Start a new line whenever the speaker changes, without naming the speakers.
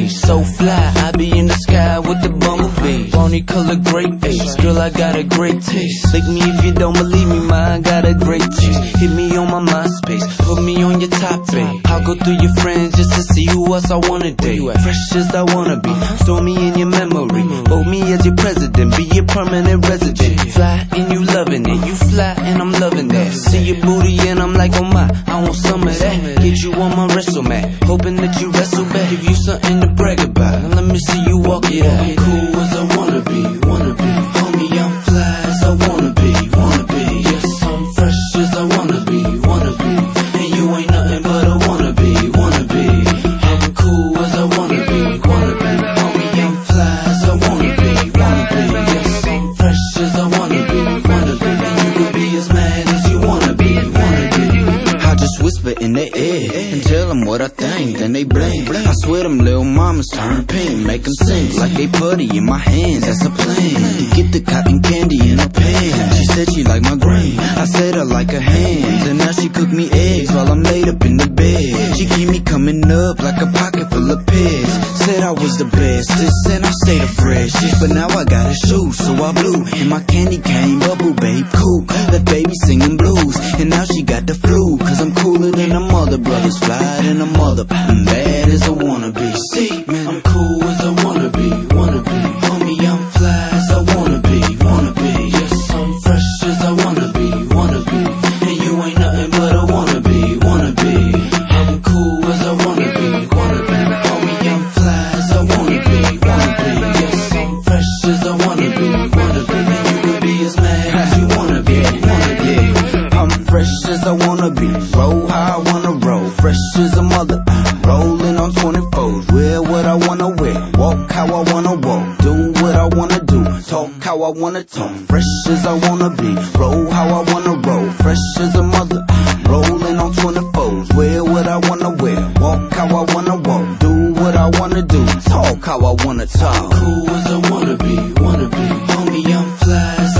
be so fly. I be in the sky with the bumblebee. Bonnie color grape face, girl, I got a great taste. Lick me if you don't believe me, I got a great taste. Hit me on my MySpace, put me on your top page. I'll go through your friends just to see who else I wanna date. Fresh as I wanna be, store me in your memory. Vote me as your president, be your permanent resident. Fly and you loving it, you fly and I'm loving that. See your booty and I'm like, oh my, I want some of that. Get you on my wrestle mat, hoping that you wrestle back. Give you something to brag about, now let me see you walk it out. I'm cool as I wanna be, wanna be. Homie, I'm fly as I wanna be, wanna be. Yes, I'm fresh as I wanna be, wanna be. And you ain't nothing but a wanna be, wanna be. I'm cool as I wanna be, wanna be. Homie, I'm fly as I wanna be, wanna be. Yes, I'm fresh as I wanna be, wanna be. And you can be as mad as you wanna be, wanna be. I just whisper in their ear and tell them what I think, and they blink. I swear them little mamas turn pink, make them sink like they putty in my hands. That's a plan to get the cotton candy in her pan. She said she like my grain, I said I like her hands, and now she cook me eggs while I'm laid up in the bed. She keep me coming up like a pocket full of pigs. Said I was the bestest and I stay the freshest, but now I got a shoe, so I blew and my candy cane bubble babe cool. That baby singing blues, and now she got the flu. Cause I'm cooler than a mother, brothers fly than a mother. I'm bad as I wanna be. See, man, I'm cool as I wanna be, wanna be. Homie, I'm fly as I wanna be, wanna be. Yes, I'm fresh as I wanna be, wanna be. And you ain't nothing but a wanna be, wanna be. I'm cool as I wanna be, wanna be. Homie, I'm fly as I wanna be, wanna be. Yes, I'm fresh as I wanna be, wanna be. And you can be as mad as you wanna be, wanna be. I'm fresh as I wanna be, roll how I wanna roll. Fresh as a mother, rolling on 24s. Wear what I wanna wear, walk how I wanna walk, do what I wanna do, talk how I wanna talk. Fresh as I wanna be, roll how I wanna roll. Fresh as a mother, rolling on 24s. Wear what I wanna wear, walk how I wanna walk, do what I wanna do, talk how I wanna talk. Cool as I wanna be, wanna be. Homie, I'm fly as